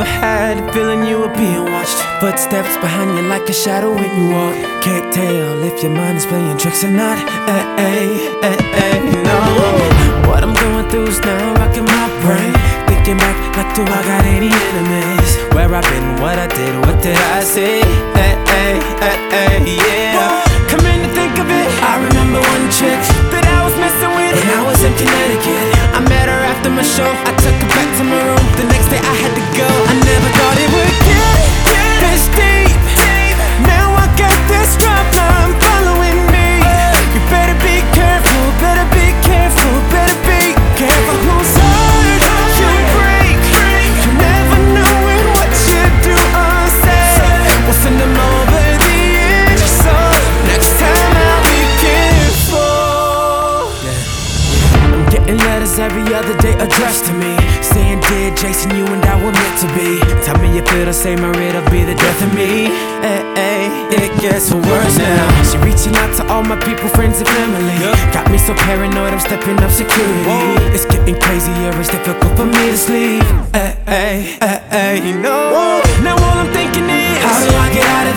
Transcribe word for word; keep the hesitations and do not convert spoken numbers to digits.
had a feeling you were being watched. Footsteps behind you like a shadow when you walk. Can't tell if your mind is playing tricks or not. Ay, ay, ay, ay, no. What I'm going through is now rocking my brain. Thinking back, like, do I got any enemies? Where I've been, what I did, what did I say? Ay, ay, ay, ay, yeah. Come in to think of it, I remember one chick that I was messing with, and I was in Connecticut. I met her after my show, I took her back to my room. The next day I had to go. I never thought it would get this deep. Now I got this problem following me. You better be careful, better be careful, better be careful whose heart you break. You never know when what you do or say will send them over the edge. So next time I'll be careful. I'm getting letters every other day addressed to me, saying, dear Jason, you and I were meant to be. Tell me you feel the same, or it'll be the death of me. Hey, hey, it gets worse now. She reaching out to all my people, friends and family. Got me so paranoid, I'm stepping up security. Whoa. It's getting crazier, it's difficult for me to sleep. Hey, hey, hey, hey, you know. Whoa. Now all I'm thinking is, how do I get out of